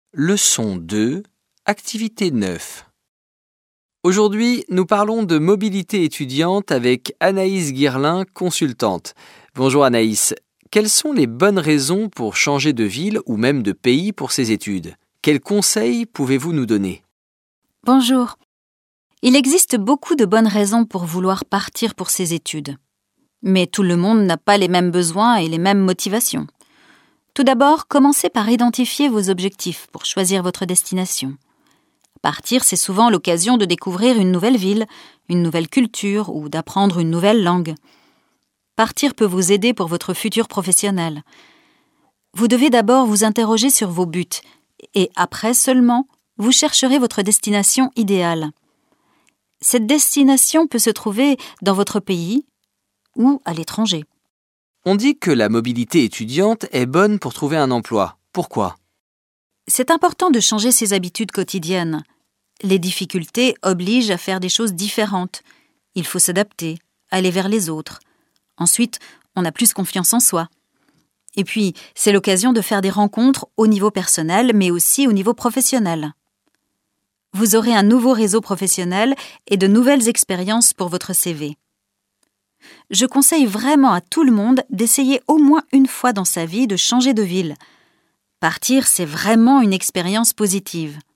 Leçon 2, activité 9. Aujourd'hui, nous parlons de mobilité étudiante avec Anaïs Guirlin, consultante. Bonjour Anaïs. Quelles sont les bonnes raisons pour changer de ville ou même de pays pour ses études? Quels conseils pouvez-vous nous donner? Bonjour. Il existe beaucoup de bonnes raisons pour vouloir partir pour ses études. Mais tout le monde n'a pas les mêmes besoins et les mêmes motivations. Tout d'abord, commencez par identifier vos objectifs pour choisir votre destination. Partir, c'est souvent l'occasion de découvrir une nouvelle ville, une nouvelle culture ou d'apprendre une nouvelle langue. Partir peut vous aider pour votre futur professionnel. Vous devez d'abord vous interroger sur vos buts et après seulement, vous chercherez votre destination idéale. Cette destination peut se trouver dans votre pays ou à l'étranger. On dit que la mobilité étudiante est bonne pour trouver un emploi. Pourquoi? C'est important de changer ses habitudes quotidiennes. Les difficultés obligent à faire des choses différentes. Il faut s'adapter, aller vers les autres. Ensuite, on a plus confiance en soi. Et puis, c'est l'occasion de faire des rencontres au niveau personnel, mais aussi au niveau professionnel. Vous aurez un nouveau réseau professionnel et de nouvelles expériences pour votre CV. Je conseille vraiment à tout le monde d'essayer au moins une fois dans sa vie de changer de ville. Partir, c'est vraiment une expérience positive.